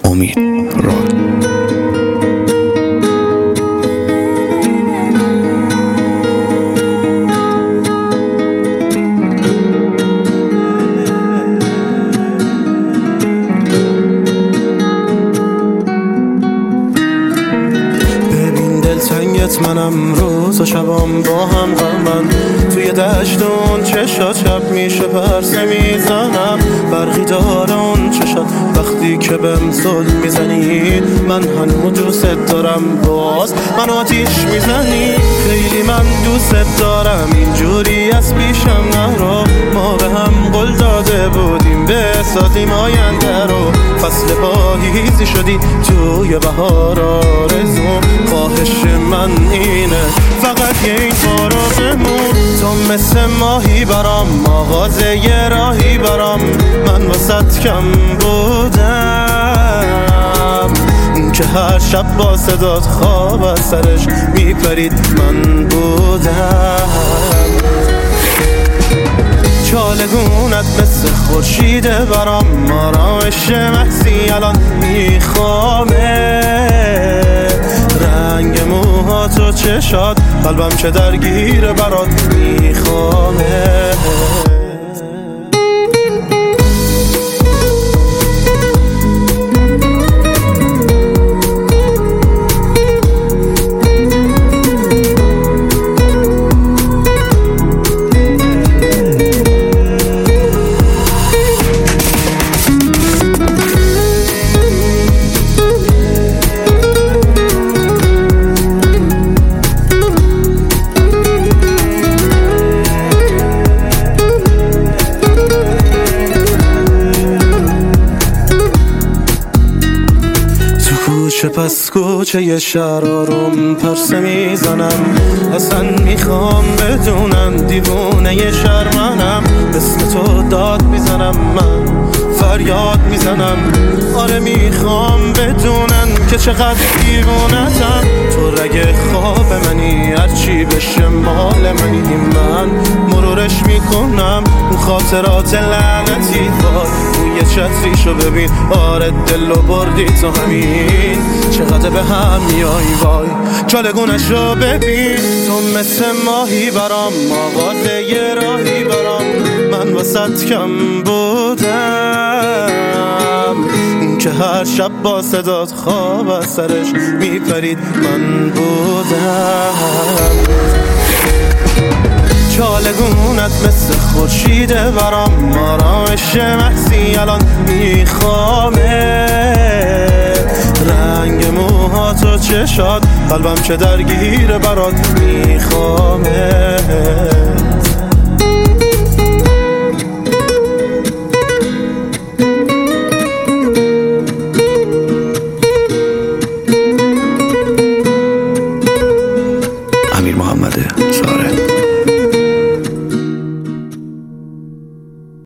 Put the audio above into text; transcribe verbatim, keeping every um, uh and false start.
امید راد. تنگت منم روز و شبام با هم غمن توی دشت اون چشات شب میشه پرسه میزنم برقی داره اون چشات وقتی که بهم زل میزنی من هنو دوست دارم باز من آتیش میزنی خیلی من دوست دارم اینجوری از پیشم نرو ما به هم قول داده بودیم بسازیم آینده رو فصل پاییزی شدی توی بهار آرزوم خواهش من اینه فقط یه این کارو بمون تو مثل ماهی برام مغازه یه راهی برام من واسط کم بودم که هر شب با صدات خواب از سرش میپرید من بودم چالگونت مثل خورشیده برام آرامش محضی الان میخوامه رنگ موهات و چشات قلبم چه درگیر برات میخوامه کوچه پس کوچه یه شرارم پرسه میزنم اصلا میخوام بدونم دیوونه یه شرمنم اسم تو داد میزنم من فریاد میزنم آره میخوام بدونم که چقدر دیوونتم تو رگ خواب منی هرچی بشه مال منی من مرورش میکنم اون خاطرات لعنتی وای اون یه چتریشو ببین آره دلو بردی تو همین چقدر به هم میای وای چالگونش رو ببین تو مثل ماهی برام مغازه یه راهی برام من واسط کم بودم که هر شب با صدات خواب از سرش میپرید من بودم چالگونت مثل خورشیده برام آرامش محضی الان میخوامه رنگ موهات و چشات قلبم چه درگیر برات میخوامه امیر محمد زاره.